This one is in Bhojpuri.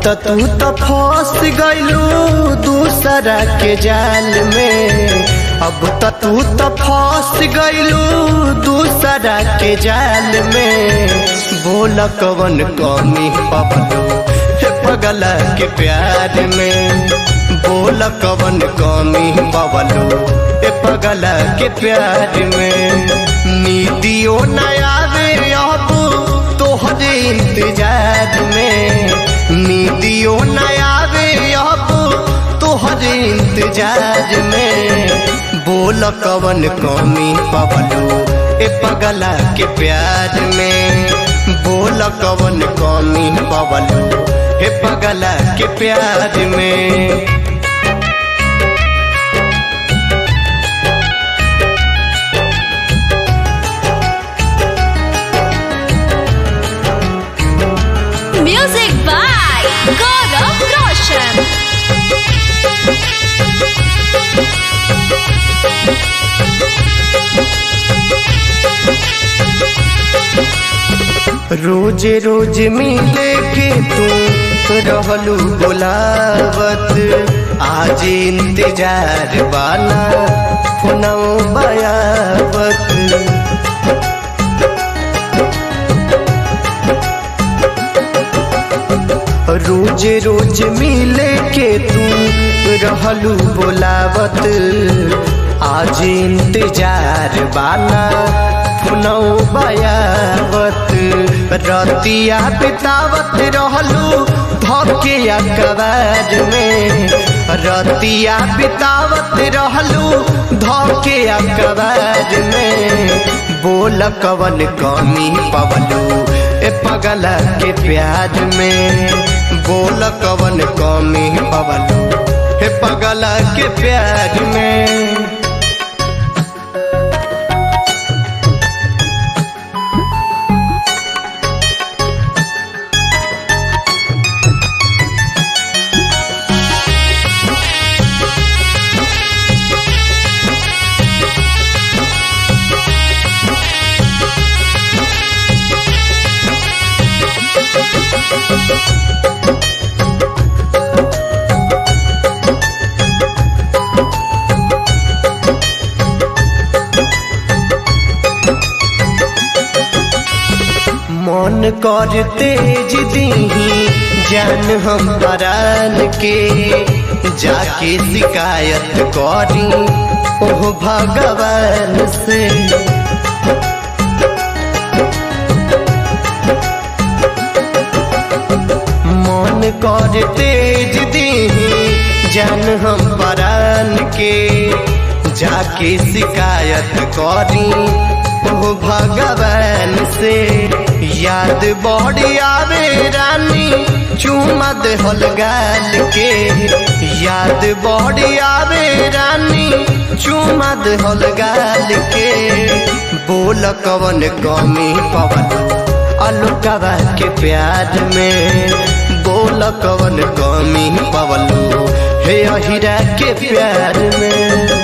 तो तू तो फंस गइलू दूसरा के जाल में। अब तो तू तो फंस गइलू दूसरा के जाल में। बोल कवन कमी पवलू पगला के प्यार में। बोल कवन कमी पवलू पगला के प्यार में। नीतियों नया वे अब तोहरे इंतजार में। नीतियों नया वे अब तोहरे इंतजार में। बोल कवन कमी पवलू पगला के प्यार में। बोल कवन कमी पवलू पगला के प्यार में। Music by Gaurav Roshan. रोज रोज मिले के तू रहलू बुलावत। आज इंतजार वाला फोनौ बयावत। रोज रोज मिले के तू रहलू बुलावत। आज इंतजार वाला फोनौ बयावत। रतिया बितावत रहलू धोके अखबार में। रतिया बितावत रहलू धोके अखबार में। बोल कवन कमी पवलू पगला के प्यार में। बोल कवन कमी पवलू पगला के प्यार में। मन कर तेज दीही जान हम परान के। जाके शिकायत करी ओह भगवान से। मन कर तेज दीही जान हम परान के। जाके शिकायत करी ओह भगवान से। याद बड़ी आवे रानी चूमा देहल गाल के। याद बड़ी आवे रानी चूमा देहल गाल के। बोल कवन कमी पवलू अलुकवा के प्यार में। बोल कवन कमी पवलू हे अहिरा के प्यार में।